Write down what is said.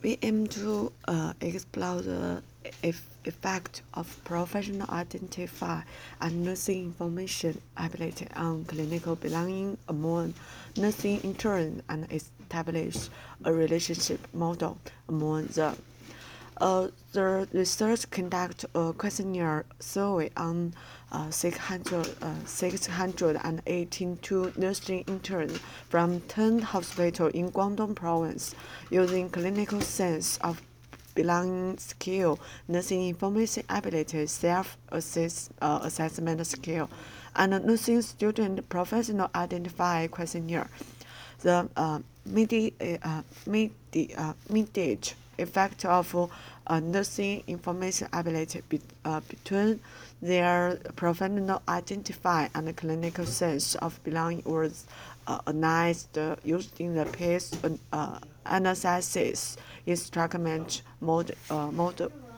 We aim to explore the effect of professional identify and nursing information ability on clinical belonging among nursing interns and establish a relationship model among them. The research conducted a questionnaire survey on 682 nursing interns from 10 hospitals in Guangdong province using clinical sense of belonging skill, nursing information ability, self-assessment skill, and nursing student professional identify questionnaire. The mediate effect of nursing information ability between their professional identify and clinical sense of belonging was analyzed using the PACE analysis instrument